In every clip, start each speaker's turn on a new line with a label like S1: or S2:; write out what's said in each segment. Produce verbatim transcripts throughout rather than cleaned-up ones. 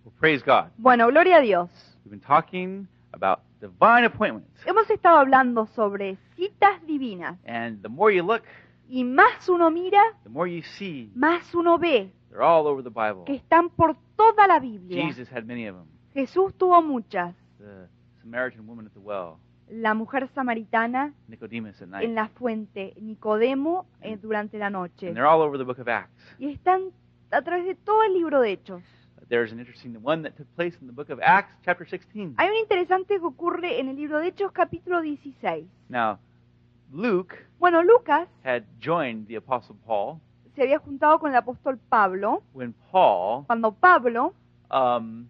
S1: Well, praise God.
S2: Bueno, gloria a Dios.
S1: We've been talking about divine appointments.
S2: Hemos estado hablando sobre citas divinas.
S1: And the more you look,
S2: Y más uno mira,
S1: the more you see.
S2: más uno ve
S1: They're all over the Bible.
S2: que están por toda la Biblia.
S1: Jesus had many of them.
S2: Jesús tuvo muchas.
S1: The Samaritan woman at the well,
S2: La mujer samaritana
S1: Nicodemus at night.
S2: en la fuente, Nicodemo eh, durante la noche.
S1: And they're all over the book of Acts.
S2: Y están a través de todo el libro de Hechos.
S1: There's an interesting one that took place in the book of Acts, chapter sixteen.
S2: Hay un interesante que ocurre en el libro de Hechos, capítulo dieciséis.
S1: Now, Luke
S2: Bueno, Lucas
S1: had joined the Apostle Paul
S2: se había juntado con el apóstol Pablo
S1: when Paul
S2: cuando Pablo
S1: um,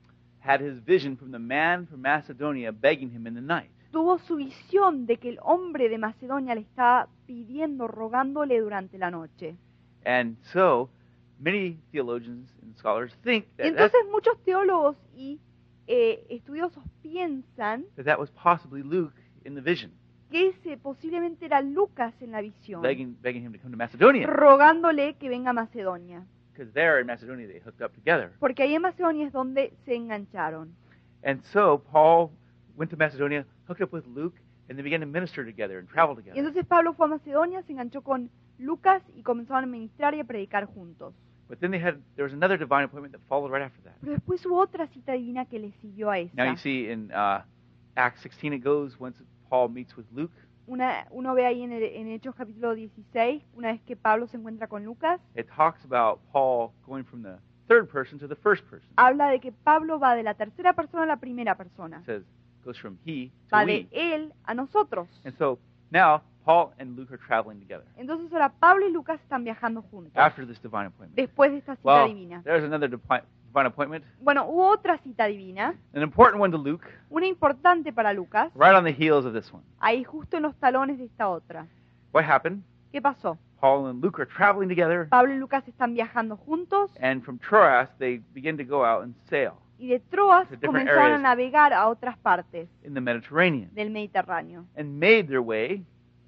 S1: had his vision from the man from Macedonia begging him in the night.
S2: tuvo su visión de que el hombre de Macedonia le estaba pidiendo, rogándole durante la noche.
S1: And so, many theologians and scholars think
S2: Y
S1: that that,
S2: entonces muchos teólogos y eh, estudiosos piensan
S1: that that was possibly Luke in the vision,
S2: que ese posiblemente era Lucas en la visión,
S1: begging, begging him to come to Macedonia.
S2: rogándole que venga a Macedonia.
S1: Because there in Macedonia they hooked up together.
S2: Porque ahí en Macedonia es donde se engancharon.
S1: And so Paul went to Macedonia, hooked up with Luke, and they began to minister together and travel
S2: Y
S1: together.
S2: entonces Pablo fue a Macedonia, se enganchó con Lucas y comenzaron a ministrar y a predicar juntos.
S1: But then they had there was another divine appointment that followed right after that.
S2: Pero después hubo otra cita divina que le siguió a
S1: Now you
S2: esa.
S1: see in uh, Acts sixteen it goes once Paul meets with Luke.
S2: Una, uno ve ahí en, el- en Hechos capítulo dieciséis, una vez que Pablo se encuentra con Lucas,
S1: It talks about Paul going from the third person to the first person.
S2: habla de que Pablo va de la tercera persona a la primera persona.
S1: It says goes from he to
S2: Va
S1: we.
S2: de él a nosotros.
S1: And so now Paul and Luke are traveling together
S2: Entonces ahora Pablo y Lucas están viajando juntos,
S1: after this divine appointment.
S2: después de esta cita
S1: Well,
S2: divina.
S1: there's another divi- divine appointment,
S2: Bueno, hubo otra cita divina,
S1: an important one to Luke,
S2: una importante para Lucas,
S1: right on the heels of this one.
S2: ahí justo en los talones de esta otra.
S1: What happened?
S2: ¿Qué pasó?
S1: Paul and Luke are traveling together,
S2: Pablo y Lucas están viajando juntos
S1: and from Troas they begin to go out and sail
S2: y de Troas
S1: To different
S2: comenzaron a
S1: areas.
S2: navegar a otras partes
S1: in the Mediterranean
S2: del Mediterráneo
S1: and made their way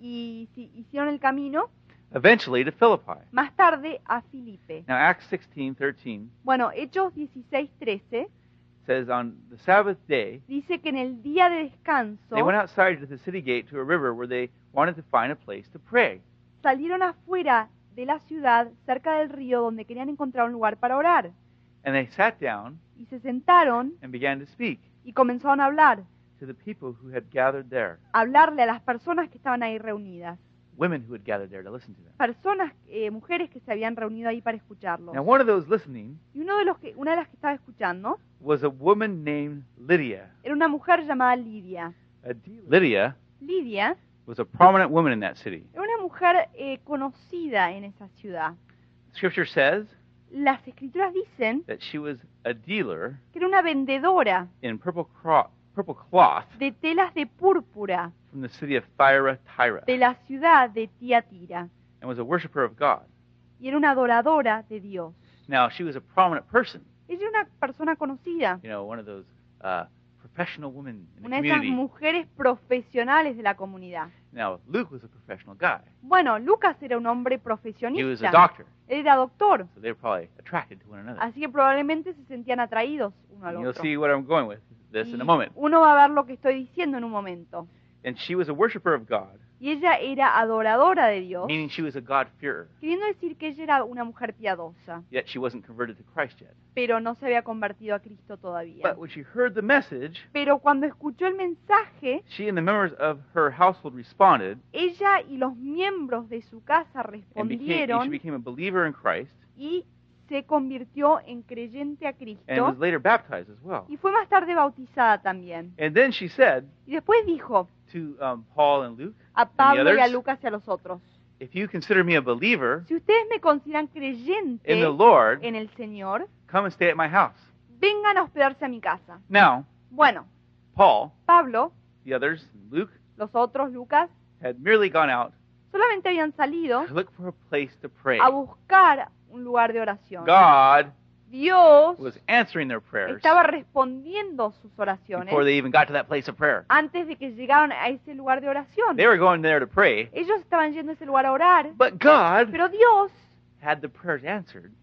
S2: y si- hicieron el camino
S1: eventually to Philippi.
S2: más tarde a Filipe.
S1: Now Acts sixteen thirteen
S2: Bueno, Hechos dieciséis trece
S1: says on the Sabbath day
S2: dice que en el día de descanso
S1: they went outside to the city gate to a river where they wanted to find a place to pray.
S2: salieron afuera de la ciudad, cerca del río, donde querían encontrar un lugar para orar.
S1: And they sat down
S2: Y se sentaron
S1: and began to speak
S2: y comenzaron a hablar,
S1: to the people who had gathered there,
S2: a hablarle a las personas que estaban ahí reunidas.
S1: women who had gathered there to listen to them.
S2: Personas, eh, mujeres que se habían reunido ahí para escucharlos.
S1: Now one of those listening
S2: Y uno de los que, una de las que estaba escuchando
S1: was a woman named Lydia.
S2: era una mujer llamada Lidia.
S1: A Lydia
S2: Lidia
S1: was a prominent woman in that city.
S2: era una mujer eh, conocida en esa ciudad.
S1: Scripture says
S2: Las escrituras dicen
S1: that she was a dealer
S2: que era una vendedora
S1: in purple, cro- purple cloth
S2: de telas de púrpura
S1: from the city of Thyatira
S2: de la ciudad de Tiatira
S1: and was a worshiper of God.
S2: y era una adoradora de Dios.
S1: Now, she was a prominent person,
S2: Ella era una persona conocida,
S1: you know, one of those uh, professional women in the
S2: una de esas
S1: community.
S2: mujeres profesionales de la comunidad.
S1: Now, Luke was a professional guy.
S2: Bueno, Lucas era un hombre
S1: He was a
S2: profesionista.
S1: doctor,
S2: Él era doctor,
S1: so they were probably attracted to one another.
S2: así que probablemente se sentían atraídos uno al
S1: And you'll
S2: otro.
S1: see what I'm going with this
S2: Y
S1: in a moment.
S2: uno va a ver lo que estoy diciendo en un momento.
S1: And she was a worshiper of God,
S2: Y ella era adoradora de Dios,
S1: meaning she was a God-fearer,
S2: queriendo decir que ella era una mujer piadosa,
S1: yet she wasn't converted to Christ yet.
S2: pero no se había convertido a Cristo todavía.
S1: But when she heard the message,
S2: Pero cuando escuchó el mensaje,
S1: she and the members of her household responded
S2: ella y los miembros de su casa
S1: and became, she
S2: respondieron
S1: became a believer in Christ
S2: y se convirtió en creyente a
S1: and
S2: Cristo
S1: was later baptized as well.
S2: y fue más tarde bautizada también.
S1: And then she said
S2: Y después dijo
S1: to um, Paul and Luke,
S2: a
S1: and the
S2: Pablo y a
S1: others,
S2: Lucas y a los otros,
S1: if you consider me a believer
S2: si ustedes me consideran
S1: in
S2: creyente
S1: the Lord,
S2: en el Señor,
S1: come and stay at my house.
S2: vengan a hospedarse a mi casa.
S1: Now,
S2: Bueno,
S1: Paul,
S2: Pablo,
S1: the others, Luke,
S2: los otros, Lucas,
S1: had merely gone out
S2: solamente habían salido
S1: to look for a place to pray.
S2: a buscar un lugar de oración.
S1: God
S2: Dios
S1: was answering their prayers
S2: estaba respondiendo sus oraciones
S1: before they even got to that place of prayer.
S2: antes de que llegaron a ese lugar de oración.
S1: They were going there to pray,
S2: Ellos estaban yendo a ese lugar a orar,
S1: but God
S2: pero Dios
S1: had the prayers answered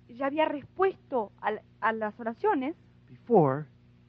S2: ya había respuesto a, la- a las oraciones
S1: before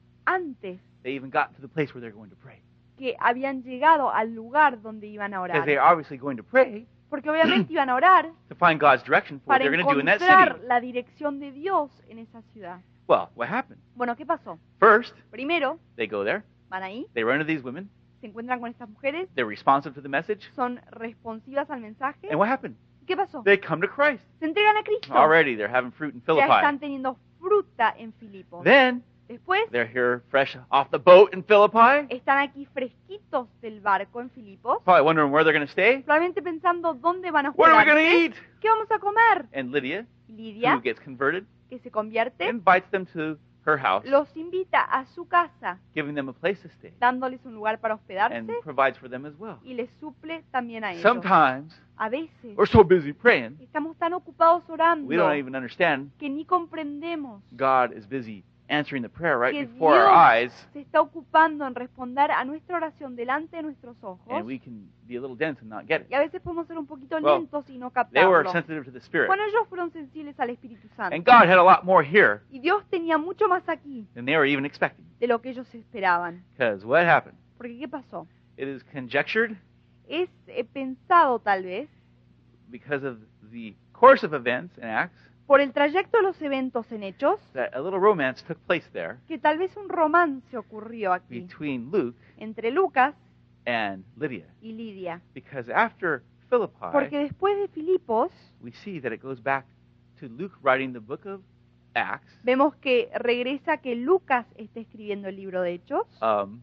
S2: antes
S1: they even got to the place where they're going to pray.
S2: que habían llegado al lugar donde iban a
S1: Because
S2: orar.
S1: they're obviously going to pray
S2: Porque obviamente iban a orar
S1: to find God's direction for what
S2: para
S1: they're going to do in that
S2: encontrar
S1: city.
S2: la dirección de Dios en esa ciudad.
S1: Well, what happened?
S2: Bueno, ¿qué pasó?
S1: First,
S2: Primero,
S1: they go there,
S2: van ahí,
S1: they run into these women,
S2: se encuentran con estas mujeres,
S1: they're responsive to the message,
S2: son responsivas al mensaje.
S1: and what happened?
S2: ¿Qué pasó?
S1: They come to Christ.
S2: Se entregan a Cristo.
S1: Already, they're having fruit in
S2: Ya están
S1: Philippi.
S2: teniendo fruta en Filipos.
S1: Then,
S2: Después,
S1: they're here fresh off the boat in Philippi,
S2: están aquí fresquitos del barco en Filipos,
S1: probably wondering where they're going to stay.
S2: probablemente pensando dónde van a
S1: What are we going
S2: hospedarse,
S1: to eat?
S2: qué vamos a comer.
S1: And Lydia,
S2: Lidia,
S1: who gets converted,
S2: que se convierte,
S1: invites them to her house,
S2: los invita a su casa,
S1: giving them a place to stay,
S2: dándoles un lugar para hospedarse
S1: and provides for them as well.
S2: y les suple también a ellos.
S1: Sometimes,
S2: A veces
S1: we're so busy praying,
S2: estamos tan ocupados orando
S1: we don't even understand
S2: que ni comprendemos
S1: God is busy answering the prayer right
S2: que
S1: before our
S2: Dios
S1: eyes,
S2: se está ocupando en responder a nuestra oración delante de nuestros ojos,
S1: and we can be a little dense and not get
S2: y
S1: it.
S2: a veces podemos ser un poquito
S1: Well,
S2: lentos y no
S1: They were
S2: captarlo.
S1: sensitive to the Spirit.
S2: Bueno, ellos fueron sensibles al Espíritu
S1: And
S2: Santo.
S1: God had a lot more here
S2: Y Dios tenía mucho más aquí
S1: than they were even expecting.
S2: de lo que ellos esperaban.
S1: Because what happened?
S2: Porque ¿qué pasó?
S1: It is conjectured,
S2: Es eh, pensado tal vez,
S1: because of the course of events in Acts,
S2: por el trayecto de los eventos en Hechos,
S1: that a little romance took place there
S2: que tal vez un romance ocurrió aquí
S1: between Luke
S2: entre Lucas
S1: and Lydia.
S2: y Lidia.
S1: Because after Philippi,
S2: Porque después de Filipos,
S1: we see that it goes back to Luke writing the book of Acts
S2: vemos que regresa que Lucas está escribiendo el libro de Hechos
S1: um,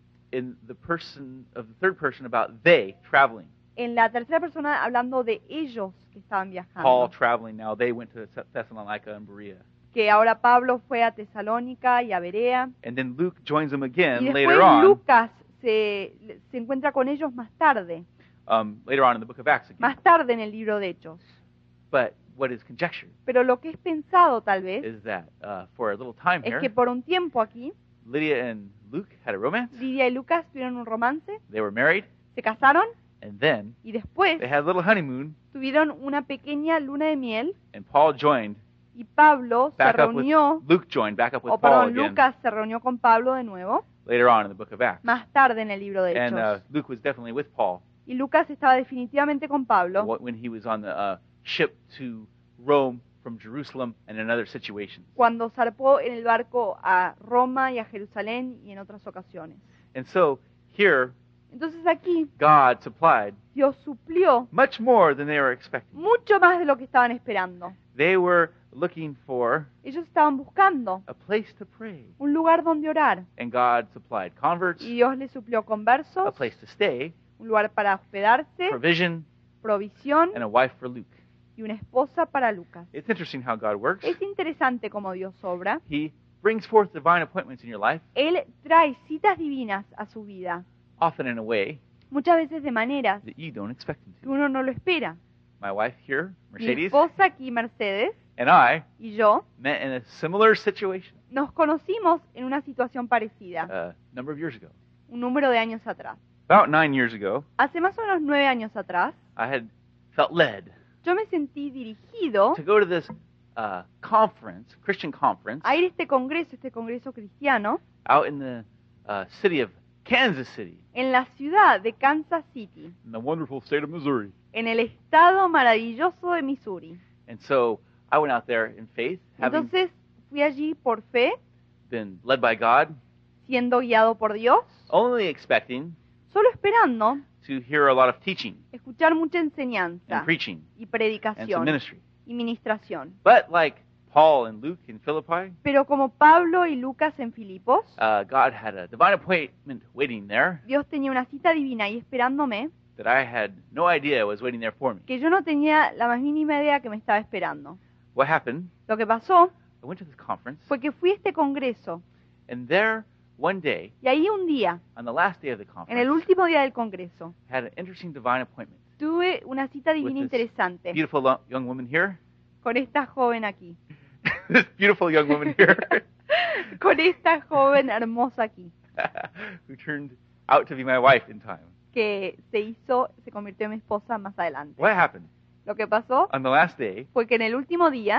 S1: in the person of the third person about they traveling.
S2: en la tercera persona hablando de ellos que estaban
S1: Paul
S2: viajando.
S1: traveling now. They went to Thessalonica and Berea.
S2: Que ahora Pablo fue a Tesalónica y a Berea.
S1: And then Luke joins them
S2: Y
S1: again
S2: después
S1: later on,
S2: Lucas se, se encuentra con ellos más tarde,
S1: um, later on in the book of Acts again.
S2: más tarde en el libro de Hechos.
S1: But what is conjectured
S2: Pero lo que es pensado tal vez
S1: is that uh, for a little time
S2: es
S1: here,
S2: que por un tiempo aquí,
S1: Lydia and Luke had a romance.
S2: Lidia y Lucas tuvieron un romance,
S1: They were married,
S2: se casaron
S1: and then
S2: y después
S1: they had a little honeymoon,
S2: tuvieron una pequeña luna de miel
S1: and Paul joined
S2: y Pablo se
S1: back up with
S2: reunió,
S1: Luke joined back up with
S2: o
S1: Paul
S2: perdón,
S1: again
S2: Lucas se reunió con Pablo de nuevo,
S1: later on in the book of Acts.
S2: más tarde en el libro de
S1: And uh,
S2: Hechos.
S1: Luke was definitely with Paul
S2: Y Lucas estaba definitivamente con Pablo
S1: wh- when he was on the uh, ship to Rome from Jerusalem and in other situations.
S2: cuando zarpó en el barco a Roma y a Jerusalén y en otras ocasiones.
S1: And so here,
S2: Entonces aquí
S1: God supplied
S2: Dios suplió
S1: much more than they were expecting.
S2: mucho más de lo que estaban esperando.
S1: They were looking for
S2: Ellos estaban buscando
S1: a place to pray,
S2: un lugar donde orar
S1: and God supplied converts,
S2: y Dios les suplió
S1: a
S2: conversos,
S1: place to stay,
S2: un lugar para hospedarse,
S1: provision,
S2: provisión
S1: and a wife for Luke.
S2: y una esposa para Lucas.
S1: It's interesting how God works.
S2: Es interesante cómo Dios obra.
S1: He brings forth divine appointments in your life,
S2: Él trae citas divinas a su vida,
S1: often in a way
S2: muchas veces de maneras
S1: that you don't expect him
S2: que
S1: to.
S2: uno no lo espera.
S1: My wife here,
S2: Mi
S1: Mercedes,
S2: esposa aquí, Mercedes,
S1: and I
S2: y yo
S1: met in a similar situation
S2: nos conocimos en una situación parecida,
S1: a number of years ago.
S2: un número de años atrás.
S1: About nine years ago,
S2: Hace más o menos nueve años atrás,
S1: I had felt led
S2: yo me sentí dirigido
S1: to go to this uh, conference, Christian conference,
S2: a ir a este congreso, este congreso cristiano,
S1: out in the uh, city of Kansas City,
S2: en la ciudad de Kansas City,
S1: in the wonderful state of Missouri.
S2: en el estado maravilloso de Missouri.
S1: And so I went out there in faith, having
S2: Entonces fui allí por fe,
S1: been led by God,
S2: siendo guiado por Dios,
S1: only expecting
S2: solo esperando
S1: to hear a lot of teaching
S2: escuchar mucha enseñanza
S1: and preaching
S2: y
S1: and some
S2: predicación
S1: ministry.
S2: y ministración.
S1: But like Paul and Luke in Philippi,
S2: Pero como Pablo y Lucas en Filipos,
S1: uh, God had a divine appointment waiting there
S2: Dios tenía una cita divina ahí esperándome,
S1: that I had no idea was waiting there for me.
S2: que yo no tenía la más mínima idea que me estaba esperando.
S1: What happened?
S2: Lo que pasó
S1: I went to this conference,
S2: fue que fui a este congreso
S1: and there one day,
S2: y ahí un día,
S1: on the last day of the
S2: en el
S1: conference,
S2: último día del congreso,
S1: had an interesting divine appointment.
S2: tuve una cita divina
S1: With this
S2: interesante
S1: Beautiful lo- young woman here,
S2: con esta joven aquí,
S1: this beautiful young woman here,
S2: con esta joven hermosa aquí,
S1: who turned out to be my wife in time.
S2: que se hizo, se convirtió en mi esposa más adelante.
S1: What happened?
S2: Lo que pasó
S1: On the last day,
S2: fue que en el último día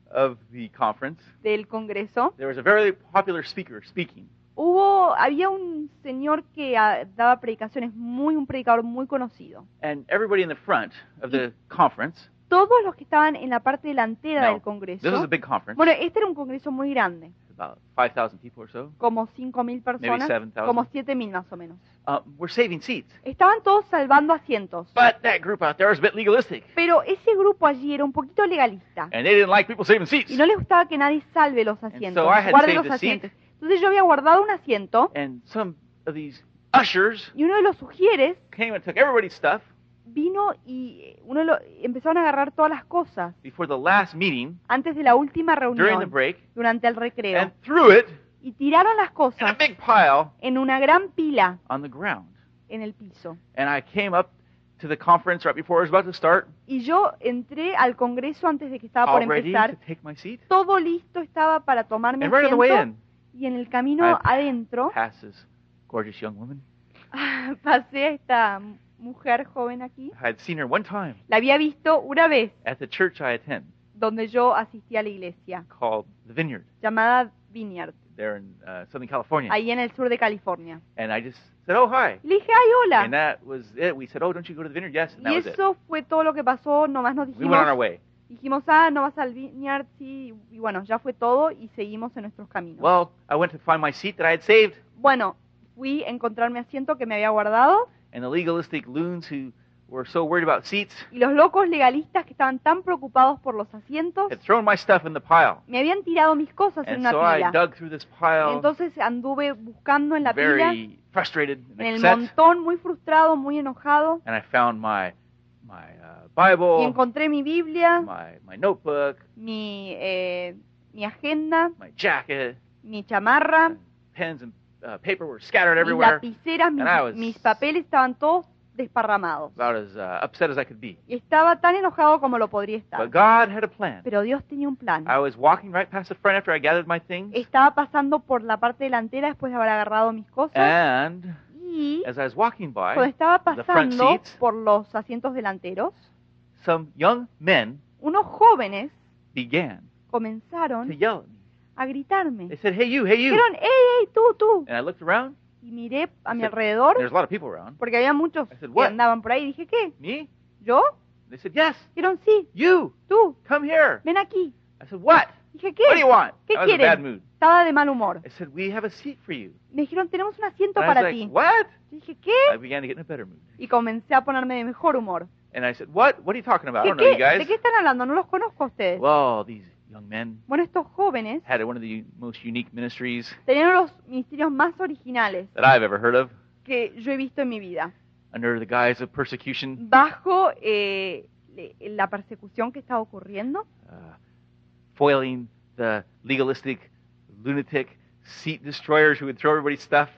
S1: of the conference,
S2: del Congreso,
S1: there was a very popular speaker speaking.
S2: hubo, había un señor que ah, daba predicaciones, muy, un predicador muy conocido.
S1: And everybody in the front of the conference,
S2: Todos los que estaban en la parte delantera
S1: Now,
S2: del Congreso,
S1: this was a big conference,
S2: bueno, este era un Congreso muy grande,
S1: about five thousand people or so,
S2: como cinco mil personas,
S1: seven thousand.
S2: como siete mil más o menos.
S1: uh, were saving seats.
S2: Estaban todos salvando asientos,
S1: But that group out there was a bit legalistic,
S2: pero ese grupo allí era un poquito legalista
S1: and they didn't like people saving seats.
S2: y no les gustaba que nadie salve los asientos,
S1: so I had
S2: guarde
S1: saved
S2: los
S1: the seat.
S2: asientos. Entonces yo había guardado un asiento
S1: And some of these ushers
S2: y uno de los sugieres
S1: came and took everybody's stuff
S2: vino y uno lo, empezaron a agarrar todas las cosas
S1: before the last meeting
S2: antes de la última
S1: during the
S2: reunión,
S1: break
S2: durante el recreo,
S1: and threw it
S2: y tiraron las
S1: in a
S2: cosas
S1: big pile
S2: en una gran pila
S1: on the ground.
S2: en el piso.
S1: And I came up to the conference right before it was about to start,
S2: Y yo entré al Congreso antes de que estaba por
S1: all ready
S2: empezar,
S1: to take my seat.
S2: todo listo estaba para tomar mi
S1: And right on the way
S2: asiento,
S1: in,
S2: y en el camino
S1: I
S2: adentro
S1: passed this gorgeous young woman.
S2: pasé a esta mujer joven aquí.
S1: I had seen her one time
S2: La había visto una vez
S1: at the church I attend
S2: donde yo asistía a la iglesia,
S1: called The Vineyard
S2: llamada Vineyard,
S1: there in uh, Southern California.
S2: ahí en el sur de California.
S1: And I just said, oh, hi.
S2: Y le dije, ay, hola.
S1: And that was it. We said, oh, don't you go to the Vineyard? Yes, and that
S2: Y
S1: was it.
S2: eso fue todo lo que pasó, nomás nos
S1: We
S2: dijimos,
S1: went on our way.
S2: dijimos, ah, no vas al Vineyard, sí, y bueno, ya fue todo y seguimos en nuestros caminos.
S1: Well, I went to find my seat that I had saved,
S2: Bueno, fui a encontrar mi asiento que me había guardado
S1: and the legalistic loons who were so worried about seats
S2: y los locos legalistas que estaban tan preocupados por los asientos
S1: had thrown my stuff in the pile.
S2: me habían tirado mis cosas en
S1: And
S2: una
S1: so I
S2: pila.
S1: dug through this pile,
S2: Entonces anduve buscando en la pila,
S1: very frustrated
S2: en el
S1: and upset,
S2: montón, muy frustrado, muy enojado,
S1: and I found my my uh,
S2: y
S1: Bible,
S2: encontré mi Biblia,
S1: my my notebook,
S2: mi, eh, mi agenda,
S1: my jacket,
S2: mi chamarra,
S1: and pens and uh, paper were scattered
S2: mis
S1: everywhere.
S2: lapiceras, mis,
S1: And I was-
S2: mis papeles estaban todos desparramados.
S1: About as uh, upset as I could be.
S2: Y estaba tan enojado como lo podría
S1: But
S2: estar.
S1: God had a plan.
S2: Pero Dios tenía un plan.
S1: I was walking right past the front after I gathered my things,
S2: Estaba pasando por la parte delantera después de haber agarrado mis cosas.
S1: and
S2: Y
S1: as I was walking
S2: cuando
S1: by,
S2: estaba
S1: the front
S2: pasando
S1: seats,
S2: por los asientos delanteros,
S1: some young men
S2: unos jóvenes
S1: began to
S2: comenzaron
S1: yell at me.
S2: a gritarme.
S1: They said, "Hey, you! Hey, you!"
S2: Dijeron, ¡ey, ey, tú, tú!
S1: And I looked around.
S2: Y miré a mi
S1: Said-
S2: alrededor,
S1: There's a lot of people around.
S2: porque había muchos
S1: I said,
S2: que
S1: "What?"
S2: andaban por ahí. Dije, ¿qué?
S1: Me?
S2: ¿Yo?
S1: They said, "Yes,
S2: Dijeron, sí,
S1: you!
S2: tú,
S1: Come here!"
S2: ven aquí.
S1: I said, "What?
S2: Dije,
S1: What do you
S2: ¿qué?
S1: want?"
S2: ¿Qué
S1: I was in a bad
S2: quieren?
S1: mood.
S2: Estaba de mal humor.
S1: I said, "We have a seat for you."
S2: Me dijeron, tenemos un asiento
S1: And I was
S2: para
S1: like,
S2: ti.
S1: "What?"
S2: Dije,
S1: I
S2: ¿qué?
S1: began to get in a better mood.
S2: Y comencé a ponerme de mejor humor.
S1: And I said, "What? What are you talking about? I
S2: ¿Qué,
S1: don't know you
S2: qué?
S1: guys."
S2: ¿De qué están hablando? No los conozco a ustedes.
S1: Well, these young men
S2: Bueno, estos jóvenes
S1: had one of the most unique ministries
S2: tenían los ministerios más originales
S1: that I've ever heard of,
S2: que yo he visto en mi vida.
S1: under the guise of persecution,
S2: Bajo eh, le- la persecución que estaba ocurriendo,
S1: uh, foiling the legalistic, lunatic seat destroyers who would throw everybody's stuff.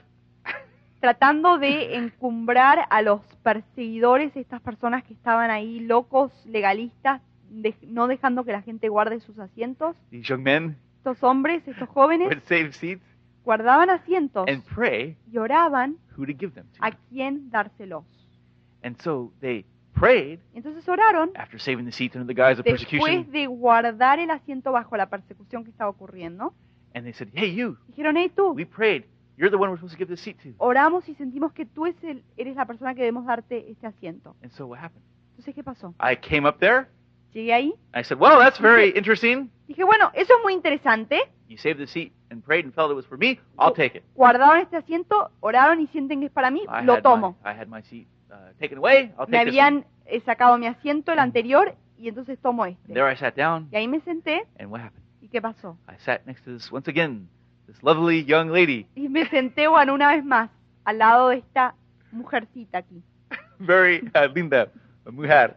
S2: tratando de encumbrar a los perseguidores, estas personas que estaban ahí locos, legalistas, de- no dejando que la gente guarde sus asientos.
S1: These young men
S2: Estos hombres, estos jóvenes,
S1: would save seats
S2: guardaban asientos
S1: and pray
S2: y oraban
S1: who to give them to.
S2: a quién dárselos.
S1: And so they prayed
S2: Entonces oraron
S1: after saving the seats under the guise of
S2: después
S1: persecution,
S2: de guardar el asiento bajo la persecución que estaba ocurriendo.
S1: and they said, "Hey, you!
S2: Dijeron, hey tú,
S1: We prayed. You're the one we're supposed to give this seat to."
S2: oramos y sentimos que tú es el- eres la persona que debemos darte este asiento.
S1: And so what happened?
S2: Entonces, ¿qué pasó?
S1: I came up there.
S2: Llegué ahí,
S1: I said, "Well, that's very interesting.
S2: dije, bueno, eso es muy interesante.
S1: You saved the seat and prayed and felt it was for me. I'll take it."
S2: Guardaron este asiento, oraron y sienten que es para mí,
S1: I
S2: lo
S1: had
S2: tomo.
S1: My, I had my seat uh, taken away. I'll
S2: Me
S1: take this one.
S2: habían eh, sacado mi asiento, el anterior, y entonces tomo
S1: And
S2: este.
S1: there I sat down,
S2: Y ahí me senté,
S1: and what happened?
S2: ¿y qué pasó?
S1: I sat next to this, once again, this lovely young lady,
S2: Y me senté, bueno, una vez más, al lado de esta mujercita aquí.
S1: very uh, linda, mujer.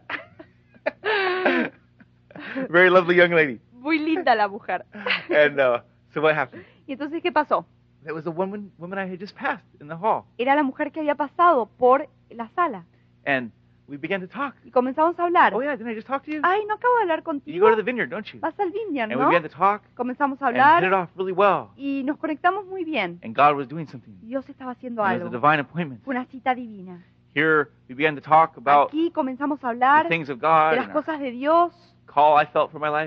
S1: Very lovely young lady.
S2: Muy linda la mujer.
S1: And uh, so what happened?
S2: Y entonces, ¿qué pasó?
S1: It was the woman, woman I had just passed in the hall.
S2: Era la mujer que había pasado por la sala.
S1: And we began to talk.
S2: Y comenzamos a hablar.
S1: Oh, yeah, didn't I just talk to you?
S2: Ay, no acabo de hablar
S1: You
S2: contigo.
S1: go to the vineyard, don't you?
S2: Vas al Vineyard,
S1: And we
S2: ¿no?
S1: began to talk
S2: Comenzamos a
S1: and hit it
S2: hablar
S1: off really well.
S2: y nos conectamos muy bien.
S1: And God was doing something.
S2: Dios estaba haciendo
S1: It was a
S2: algo.
S1: divine appointment.
S2: Fue una cita divina.
S1: Here we began to talk about
S2: Aquí comenzamos a
S1: the
S2: hablar
S1: things of
S2: de
S1: God
S2: las
S1: and our
S2: cosas de Dios,
S1: call I felt for my life,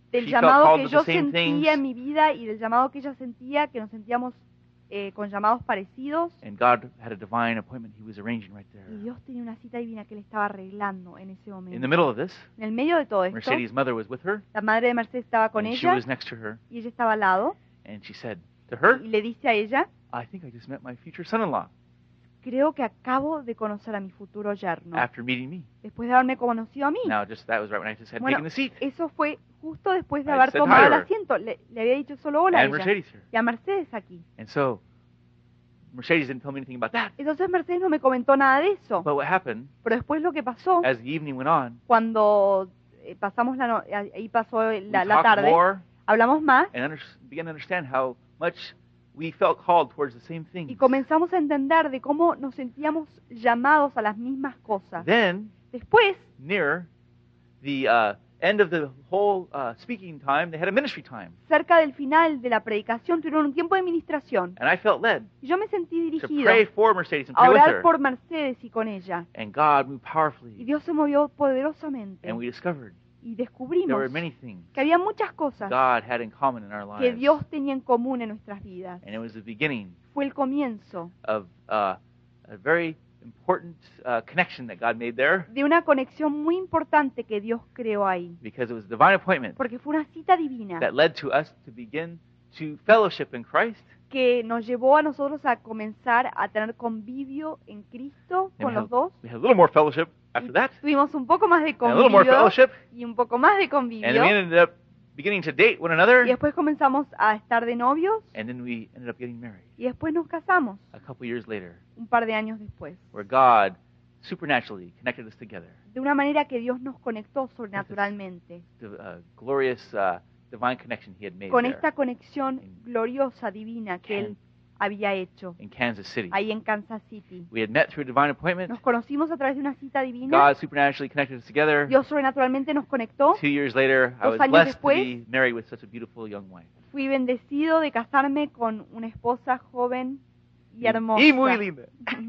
S2: del
S1: she felt
S2: llamado
S1: called
S2: que
S1: to
S2: yo
S1: the same things,
S2: sentía en mi vida y del llamado que ella sentía, que nos sentíamos eh, con llamados parecidos.
S1: and God had a divine appointment He was arranging right there.
S2: Y Dios tenía una cita divina que Él estaba arreglando en ese
S1: In the
S2: momento.
S1: middle of this,
S2: En el medio de todo esto,
S1: Mercedes' mother was with her,
S2: la madre de Mercedes estaba con
S1: and she
S2: ella
S1: was next to her,
S2: y ella estaba al lado
S1: and she said to her,
S2: y le dice a ella,
S1: I think I just met my future son-in-law
S2: creo que acabo de conocer a mi futuro yerno,
S1: after meeting me.
S2: después de haberme conocido a mí.
S1: Now, just that was right when I just had
S2: Bueno,
S1: taken the seat.
S2: eso fue justo después de
S1: I
S2: haber
S1: said hi
S2: tomado
S1: to
S2: el
S1: her.
S2: asiento. Le, le había dicho solo hola a
S1: And
S2: ella.
S1: Mercedes here.
S2: Y a Mercedes aquí.
S1: And so, Mercedes didn't tell me anything about that.
S2: Entonces Mercedes no me comentó nada de eso.
S1: But what happened,
S2: Pero después lo que pasó,
S1: as the evening went on,
S2: cuando eh, pasamos la no- ahí pasó
S1: we
S2: la, la
S1: talked
S2: tarde,
S1: more
S2: hablamos más
S1: and under, began to understand how much we felt called towards the same
S2: y
S1: things.
S2: comenzamos a entender de cómo nos sentíamos llamados a las mismas cosas.
S1: Then,
S2: Después,
S1: near the uh, end of the whole uh, speaking time, they had a ministry time.
S2: cerca del final de la predicación, tuvieron un tiempo de administración.
S1: And I felt led
S2: Y yo me sentí
S1: to
S2: dirigido
S1: pray for Mercedes and
S2: a
S1: pray with
S2: orar
S1: her.
S2: por Mercedes y con ella.
S1: And God moved
S2: Y
S1: powerfully.
S2: Dios se movió poderosamente.
S1: And we discovered
S2: Y
S1: there
S2: descubrimos
S1: were many things
S2: que había muchas cosas
S1: God had in common in our
S2: que
S1: lives.
S2: Dios tenía en común en nuestras vidas.
S1: And it was the beginning
S2: Fue el comienzo
S1: of uh, a very important uh, connection that God made there,
S2: de una conexión muy importante que Dios creó ahí.
S1: because it was a divine appointment
S2: Porque fue una cita divina
S1: that led to us to begin to fellowship in Christ.
S2: que nos llevó a nosotros a comenzar a tener convivio en Cristo
S1: And
S2: con
S1: we,
S2: los
S1: had,
S2: dos.
S1: we had a little more fellowship after
S2: Y
S1: that,
S2: tuvimos un poco más de
S1: and a little more
S2: convivio
S1: fellowship,
S2: y un poco más de
S1: and then we
S2: convivio.
S1: ended up beginning to date one another,
S2: Y después comenzamos a estar de novios
S1: and then we ended up getting married
S2: y después nos casamos
S1: a couple years later,
S2: un par de años después.
S1: where God supernaturally connected us together.
S2: De una manera que Dios nos conectó sobrenaturalmente.
S1: The uh, glorious uh, divine connection He had made
S2: Con
S1: there
S2: esta conexión gloriosa, divina que Él había hecho
S1: in Kansas City.
S2: ahí en Kansas City.
S1: We had met through a divine appointment.
S2: Nos conocimos a través de una cita divina.
S1: God supernaturally connected us together.
S2: Dios sobrenaturalmente nos conectó.
S1: Two years later, I
S2: Dos
S1: was
S2: años
S1: blessed
S2: después,
S1: to be married with such a beautiful young wife.
S2: Fui bendecido de casarme con una esposa joven y hermosa.
S1: Y muy linda.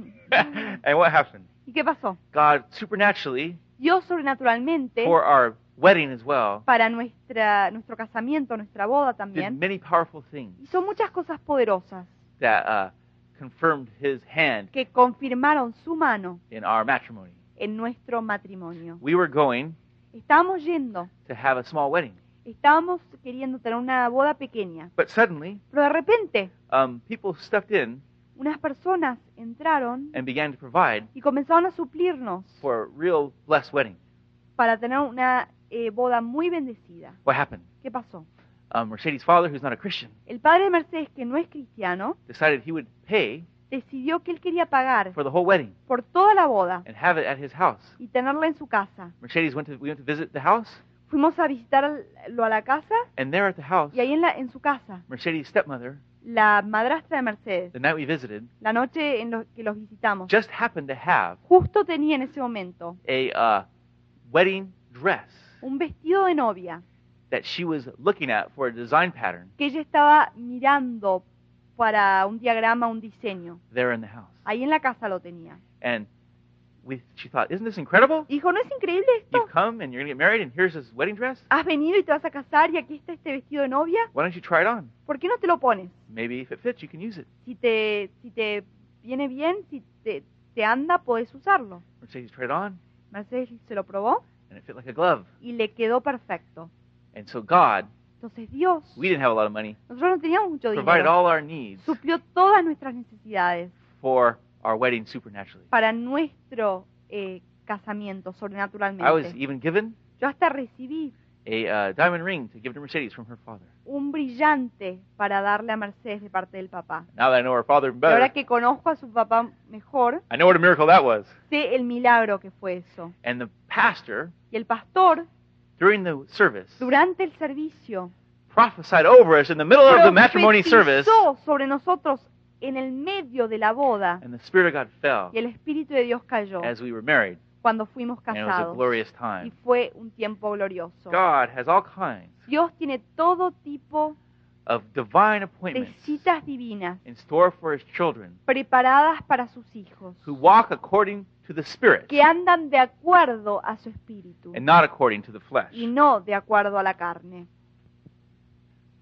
S1: And what happened?
S2: ¿Y qué pasó?
S1: God supernaturally,
S2: Dios sobrenaturalmente,
S1: for our wedding as well,
S2: para nuestra, nuestro casamiento, nuestra boda
S1: did
S2: también,
S1: many powerful things
S2: hizo muchas cosas poderosas
S1: that uh, confirmed His hand
S2: que confirmaron su mano
S1: in our matrimony.
S2: en nuestro matrimonio.
S1: We were going
S2: Estábamos yendo,
S1: to have a small wedding,
S2: estábamos queriendo tener una boda pequeña,
S1: but suddenly,
S2: pero de repente
S1: um, people stepped in
S2: unas personas entraron
S1: and began to provide
S2: y comenzaron a suplirnos
S1: for a real blessed wedding.
S2: para tener una eh, boda muy bendecida.
S1: What happened?
S2: ¿Qué pasó?
S1: Um, Mercedes' father, who's not a Christian,
S2: El padre de Mercedes, que no es cristiano,
S1: decided he would pay
S2: decidió que él quería pagar
S1: for the whole wedding
S2: por toda la boda
S1: and have it at his house.
S2: y tenerla en su casa.
S1: Mercedes went to we went to visit the house,
S2: Fuimos a visitarlo a la casa
S1: and there at the house,
S2: y ahí en, la, en su casa,
S1: Mercedes' stepmother,
S2: la madrastra de Mercedes,
S1: the night we visited,
S2: la noche en lo que los visitamos,
S1: just happened to have
S2: justo tenía en ese momento
S1: a uh, wedding dress
S2: un vestido de novia
S1: that she was looking at for a design pattern
S2: que ella estaba mirando para un diagrama, un diseño.
S1: there in the house.
S2: Ahí en la casa lo tenía.
S1: And we, she thought, isn't this incredible?
S2: Dijo, ¿no es increíble esto?
S1: You've come and you're going to get married, and here's this wedding dress.
S2: Has venido y te vas a casar y aquí está este vestido de novia.
S1: Why don't you try it on?
S2: ¿Por qué no te lo pones?
S1: Maybe if it fits, you can use it.
S2: Si te, si te viene bien, si te, te anda, podés usarlo.
S1: Mercedes tried it on,
S2: Mercedes se lo probó
S1: and it fit like a glove.
S2: y le quedó perfecto.
S1: And so God,
S2: Entonces Dios,
S1: we didn't have a lot of money,
S2: nosotros no teníamos mucho
S1: provided
S2: dinero,
S1: all our needs
S2: suplió todas nuestras necesidades
S1: for our wedding supernaturally.
S2: para nuestro eh, casamiento
S1: I was
S2: sobrenaturalmente.
S1: even given
S2: Yo hasta recibí
S1: a uh, diamond ring to give to Mercedes from her father.
S2: un brillante para darle a Mercedes de parte del papá.
S1: Now that I know her father
S2: Y
S1: better,
S2: ahora que conozco a su papá mejor,
S1: I know what a miracle that was.
S2: sé el milagro que fue eso.
S1: And the pastor,
S2: Y el pastor,
S1: during the service,
S2: durante el servicio,
S1: prophesied over us in the middle of the matrimony service,
S2: profetizó sobre nosotros en el medio de la boda
S1: and the Spirit of God fell
S2: y el Espíritu de Dios cayó
S1: as we were married,
S2: cuando fuimos
S1: and it was a
S2: casados.
S1: glorious
S2: Y
S1: time.
S2: fue un tiempo glorioso.
S1: God has all kinds
S2: Dios tiene todo tipo
S1: of divine
S2: de
S1: appointments
S2: citas divinas
S1: in store for His children
S2: preparadas para sus hijos,
S1: who walk according to the Spirit
S2: que andan de acuerdo a su espíritu
S1: and not according to the flesh.
S2: y no de acuerdo a la carne.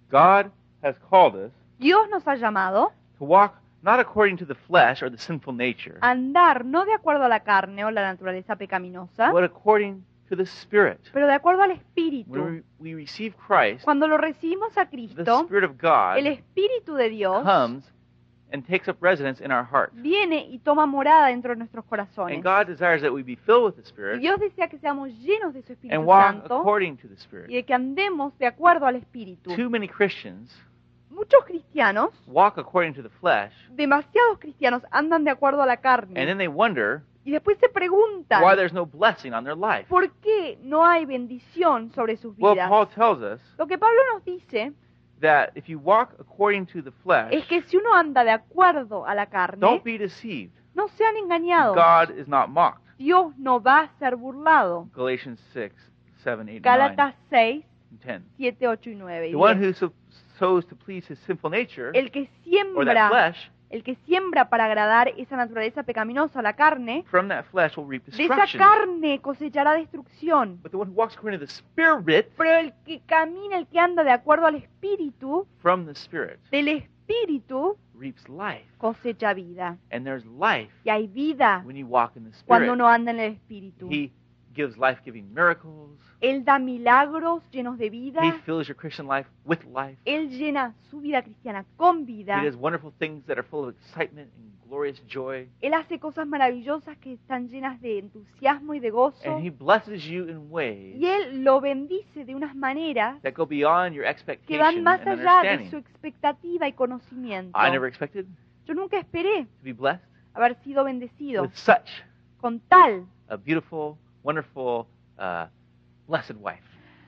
S1: God has called us
S2: Dios nos ha llamado
S1: to walk not according to the flesh or the sinful nature,
S2: a andar no de acuerdo a la carne o la naturaleza pecaminosa,
S1: but according to the Spirit.
S2: pero de acuerdo al
S1: When
S2: Espíritu.
S1: we, we receive Christ,
S2: Cuando lo recibimos a
S1: the
S2: Cristo,
S1: Spirit of God
S2: el Espíritu de Dios
S1: comes and takes up residence in our hearts.
S2: viene y toma morada dentro de nuestros corazones.
S1: And God desires that we be filled with the
S2: Y
S1: Spirit
S2: Dios desea que seamos llenos de su Espíritu
S1: and walk
S2: Santo
S1: according to the
S2: y
S1: Spirit.
S2: de que andemos de acuerdo al Espíritu.
S1: Too many Christians
S2: Muchos cristianos,
S1: walk according to the flesh,
S2: demasiados cristianos, andan de acuerdo a la
S1: and
S2: carne
S1: then they wonder
S2: y después se
S1: why
S2: preguntan
S1: there's no blessing on their life.
S2: por qué no hay bendición sobre sus
S1: Well,
S2: vidas.
S1: Paul tells us
S2: Lo que Pablo nos dice
S1: that if you walk according to the flesh,
S2: es que si uno anda de acuerdo a la carne,
S1: don't be deceived.
S2: no sean engañados.
S1: God is not mocked.
S2: Dios no va a ser burlado.
S1: Galatians six, seven, eight, and
S2: Gálatas seis,
S1: nine, and ten.
S2: siete, ocho y nueve. y
S1: The one
S2: diez.
S1: who so- sows to please his sinful nature,
S2: El que
S1: or that
S2: siembra,
S1: flesh,
S2: el que siembra para agradar esa naturaleza pecaminosa, la carne,
S1: from that flesh will reap
S2: de esa
S1: destruction.
S2: carne cosechará destrucción.
S1: But the one who walks according to the Spirit,
S2: Pero el que camina, el que anda de acuerdo al Espíritu,
S1: from the Spirit,
S2: del Espíritu
S1: reaps life.
S2: cosecha vida.
S1: And there's life
S2: Y hay vida
S1: when you walk in the
S2: cuando
S1: Spirit.
S2: uno anda en el Espíritu.
S1: He gives life-giving miracles.
S2: Él da milagros llenos de vida.
S1: He fills your Christian life with life.
S2: Él llena su vida cristiana con vida.
S1: He does wonderful things that are full of excitement and glorious joy.
S2: Él hace cosas maravillosas que están llenas de entusiasmo y de gozo.
S1: And He blesses you in ways
S2: Y Él lo bendice de unas maneras
S1: that go beyond your
S2: que
S1: expectation
S2: van más
S1: and
S2: allá de su
S1: understanding.
S2: expectativa y conocimiento.
S1: I never expected
S2: Yo nunca esperé
S1: to be blessed
S2: haber sido bendecido
S1: with such
S2: con tal
S1: a beautiful, wonderful, uh, blessed wife.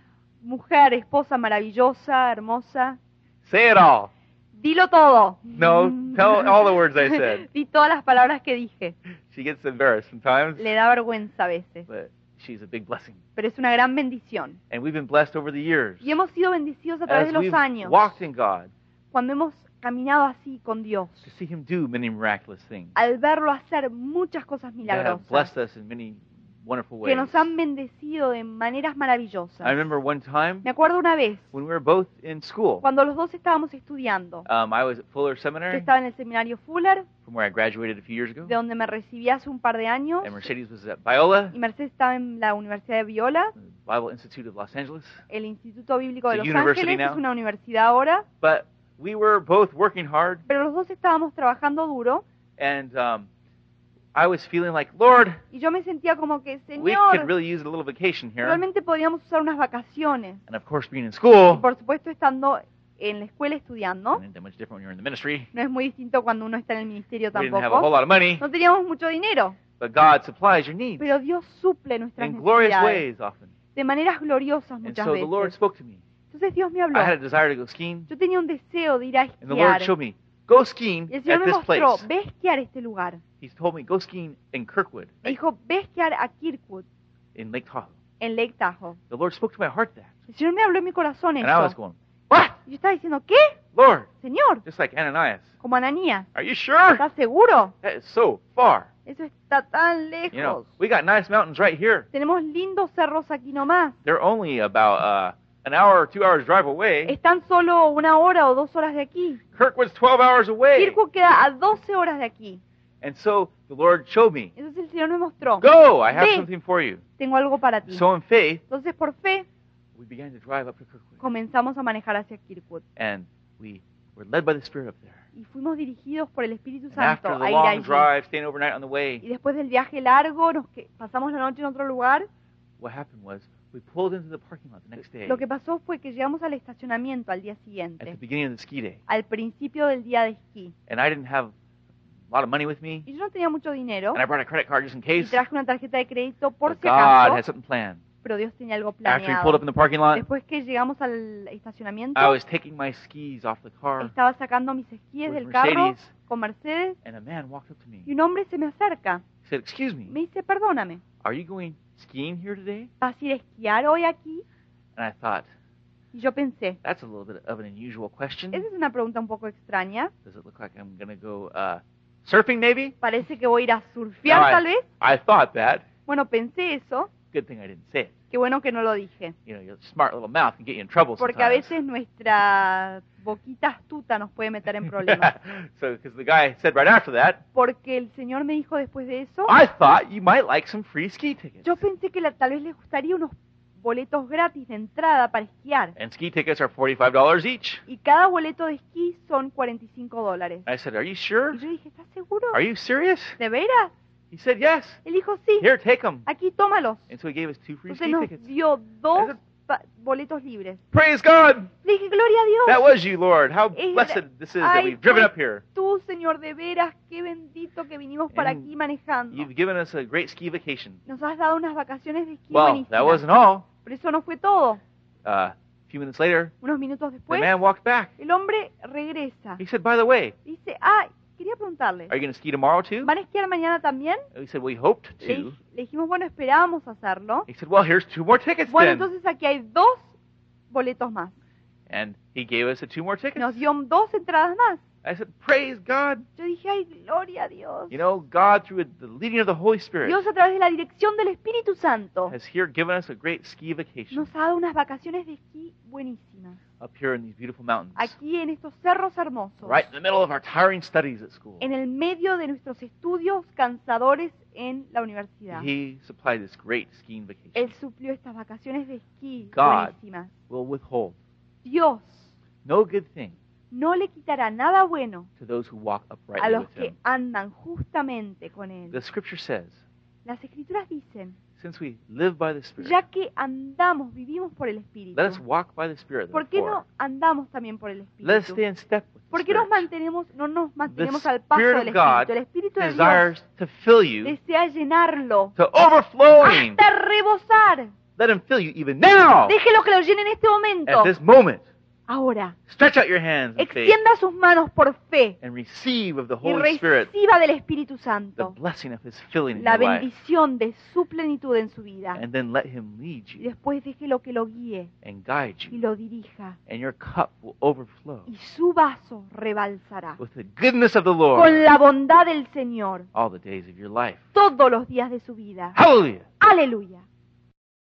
S2: mujer, esposa maravillosa, hermosa.
S1: Say it all.
S2: Dilo todo.
S1: No, tell all the words I said.
S2: Di todas las palabras que dije.
S1: She gets embarrassed sometimes,
S2: Le da vergüenza a veces,
S1: but she's a big blessing.
S2: pero es una gran bendición.
S1: And we've been blessed over the years.
S2: Y hemos sido bendecidos a través
S1: As
S2: de los
S1: we've
S2: años,
S1: walked in God,
S2: cuando hemos caminado así con Dios,
S1: to see Him do many miraculous things.
S2: al verlo hacer muchas cosas
S1: That have
S2: milagrosas,
S1: blessed us in many wonderful
S2: que
S1: ways.
S2: nos han bendecido de maneras maravillosas.
S1: I remember one time
S2: Me acuerdo una vez,
S1: when we were both in school.
S2: cuando los dos estábamos estudiando.
S1: Um, I was at Fuller
S2: Yo
S1: Seminary,
S2: estaba en el seminario Fuller,
S1: from where I graduated a few years ago,
S2: de donde me recibí hace un par de años,
S1: and Mercedes was at Biola,
S2: y Mercedes estaba en la Universidad de Viola,
S1: the Bible Institute of Los Angeles.
S2: el Instituto Bíblico de
S1: It's a
S2: Los
S1: university
S2: Ángeles,
S1: now.
S2: es una universidad ahora,
S1: But we were both working hard,
S2: pero los dos estábamos trabajando duro,
S1: and um, I was feeling like, Lord,
S2: y yo me sentía como que,
S1: we could
S2: Señor,
S1: really use a little vacation here.
S2: realmente podríamos usar unas vacaciones.
S1: And of course, being in
S2: Y
S1: school,
S2: por supuesto, estando en la escuela estudiando,
S1: isn't that much different when you're in the ministry.
S2: no es muy distinto cuando uno está en el ministerio
S1: We didn't have a whole
S2: tampoco.
S1: lot of money,
S2: No teníamos mucho dinero,
S1: but God supplies your needs
S2: pero Dios suple nuestras
S1: in glorious
S2: necesidades
S1: ways often.
S2: de maneras gloriosas
S1: And
S2: muchas
S1: so the Lord
S2: veces.
S1: spoke to me.
S2: Entonces Dios me habló.
S1: I had a desire to go skiing,
S2: Yo tenía un deseo de ir a
S1: and the Lord
S2: esquiar.
S1: showed me, go skiing
S2: Y el Señor
S1: at
S2: me
S1: this
S2: mostró,
S1: place.
S2: ve a esquiar este lugar.
S1: He's told me, go skiing in Kirkwood,
S2: Me dijo, ve a esquiar a Kirkwood,
S1: in Lake Tahoe.
S2: en Lake Tahoe.
S1: The Lord spoke to my heart that.
S2: El Señor me habló en mi corazón
S1: And I was
S2: eso.
S1: going, what?
S2: Y yo estaba diciendo, ¿qué?
S1: Lord,
S2: Señor,
S1: just like Ananias.
S2: como Ananías,
S1: Are you sure?
S2: ¿estás seguro?
S1: That is so far.
S2: Eso está tan lejos.
S1: You know, we got nice mountains right here.
S2: Tenemos lindos cerros aquí nomás.
S1: They're only about uh, an hour or two hours drive away.
S2: Están solo una hora o dos horas de aquí.
S1: Kirkwood's twelve hours away.
S2: Kirkwood queda a doce horas de aquí.
S1: And so the Lord showed me,
S2: Entonces el Señor me mostró,
S1: go, I have
S2: Ve.
S1: something for you.
S2: tengo algo para ti.
S1: So in faith,
S2: Entonces por fe
S1: we began to drive up to Kirkwood.
S2: comenzamos a manejar hacia Kirkwood.
S1: And we were led by the Spirit up there.
S2: Y fuimos dirigidos por el Espíritu
S1: And
S2: Santo
S1: after the
S2: a ir
S1: long
S2: allí.
S1: drive, staying overnight on the
S2: Y
S1: way,
S2: después del viaje largo, nos que- pasamos la noche en otro lugar.
S1: what happened was we pulled into the parking lot the next day
S2: Lo que pasó fue que llegamos al estacionamiento al día
S1: at the
S2: siguiente,
S1: beginning of the ski day.
S2: al principio del día de esquí.
S1: And I didn't have a lot of money with me.
S2: Y yo no tenía mucho dinero.
S1: And I brought a credit card just in
S2: Y
S1: case.
S2: traje una tarjeta de crédito por
S1: But
S2: si
S1: God had
S2: acaso,
S1: something planned.
S2: pero Dios tenía algo
S1: After we pulled up in
S2: planeado.
S1: the parking lot,
S2: Después que llegamos al estacionamiento,
S1: I was taking my skis off the car,
S2: estaba sacando mis esquíes
S1: with
S2: del carro
S1: Mercedes.
S2: con Mercedes
S1: and a man walked up to me.
S2: y un hombre se me acerca.
S1: He said, excuse
S2: Me
S1: me,
S2: dice, perdóname,
S1: are you going skiing here today?
S2: ¿vas a ir a esquiar hoy aquí?
S1: And I thought,
S2: Y yo pensé,
S1: that's a little bit of an unusual question.
S2: esa es una pregunta un poco extraña.
S1: Does it look like I'm going to go uh, surfing maybe?
S2: Parece que voy a ir a surfear
S1: No, I-
S2: tal vez.
S1: I thought that.
S2: Bueno, pensé eso.
S1: Good thing I didn't say it.
S2: Qué bueno que no lo dije.
S1: You know, your smart little mouth can get you in trouble
S2: Porque a
S1: sometimes.
S2: veces nuestra boquita astuta nos puede meter en problemas.
S1: So, because the guy said right after that,
S2: Porque el Señor me dijo después de eso,
S1: I thought you might like some free ski tickets.
S2: yo pensé que la- tal vez les gustaría unos boletos gratis de entrada para esquiar.
S1: And ski tickets are forty-five dollars each.
S2: Y cada boleto de esquí son cuarenta y cinco dólares.
S1: I said, are you sure?
S2: Y yo dije, ¿estás seguro?
S1: Are you serious?
S2: ¿De veras?
S1: He said, yes.
S2: Él dijo, sí,
S1: Here, take them.
S2: aquí tómalos.
S1: And so he gave us two free
S2: Entonces
S1: ski
S2: nos
S1: tickets.
S2: dio dos pa- boletos libres.
S1: Praise God!
S2: Le dije, gloria a Dios.
S1: That was you, Lord. How
S2: Es-
S1: blessed this is that
S2: Ay,
S1: we've driven
S2: fue
S1: up here.
S2: Tú, Señor, de veras, qué bendito que vinimos para
S1: And
S2: aquí manejando.
S1: You've given us a great ski vacation.
S2: Nos has dado unas vacaciones de esquí
S1: Well,
S2: buenísimas.
S1: that wasn't all.
S2: Pero eso no fue todo.
S1: Uh, a few minutes later,
S2: Unos minutos
S1: the
S2: después,
S1: man walked back.
S2: el hombre regresa.
S1: He said, by the way,
S2: Dice, ah, quería preguntarle,
S1: are you going to ski tomorrow too?
S2: ¿van a esquiar mañana también?
S1: We said, we hoped
S2: Le,
S1: to.
S2: dij- le dijimos, bueno, esperábamos hacerlo.
S1: He said, well, here's two more tickets
S2: Bueno,
S1: then.
S2: entonces aquí hay dos boletos más.
S1: And he gave us the two more tickets.
S2: Nos dio dos entradas más.
S1: I said, praise God.
S2: Yo dije, ay, gloria a Dios.
S1: You know, God, through the leading of the Holy Spirit,
S2: Dios a través de la dirección del Espíritu Santo
S1: has here given us a great ski vacation
S2: nos ha dado unas vacaciones de esquí buenísimas.
S1: up here in these beautiful mountains,
S2: Aquí en estos cerros hermosos.
S1: right in the middle of our tiring studies at school.
S2: En el medio de nuestros estudios cansadores en la universidad.
S1: He supplied this great skiing vacation.
S2: Él suplió estas vacaciones de esquí
S1: God.
S2: buenísimas.
S1: Will withhold
S2: Dios
S1: no good thing
S2: no le quitará nada bueno
S1: to those who walk
S2: a
S1: uprightly
S2: los
S1: with
S2: que
S1: him.
S2: andan justamente con Él.
S1: The scripture says,
S2: Las Escrituras dicen,
S1: since we live by the Spirit,
S2: ya que andamos, vivimos por el Espíritu,
S1: let us walk by the Spirit,
S2: ¿por qué
S1: therefore.
S2: no andamos también por el
S1: Let us
S2: Espíritu?
S1: stay in step with the
S2: ¿Por qué nos
S1: Spirit.
S2: mantenemos, no nos mantenemos
S1: The
S2: al paso
S1: Spirit
S2: del
S1: of God
S2: Espíritu? El Espíritu de Dios
S1: desires to fill you
S2: desea llenarlo
S1: to overflowing.
S2: hasta rebosar.
S1: Let him fill you even now,
S2: Déjelo que lo llene en este momento.
S1: at this moment.
S2: Ahora,
S1: Stretch out your hands in faith
S2: extienda sus manos por fe
S1: and receive of the
S2: y
S1: Holy Spirit
S2: reciba del Espíritu
S1: the
S2: Santo
S1: blessing of His filling in
S2: la
S1: your life.
S2: bendición de su plenitud en su vida.
S1: And then let Him lead
S2: Y
S1: you
S2: después déjelo que lo guíe
S1: and guide
S2: y
S1: you.
S2: lo dirija.
S1: And your cup will overflow
S2: Y su vaso rebalsará
S1: with the goodness of the
S2: con
S1: Lord
S2: la bondad del Señor
S1: all the days of your life.
S2: todos los días de su vida.
S1: Hallelujah!
S2: Aleluya.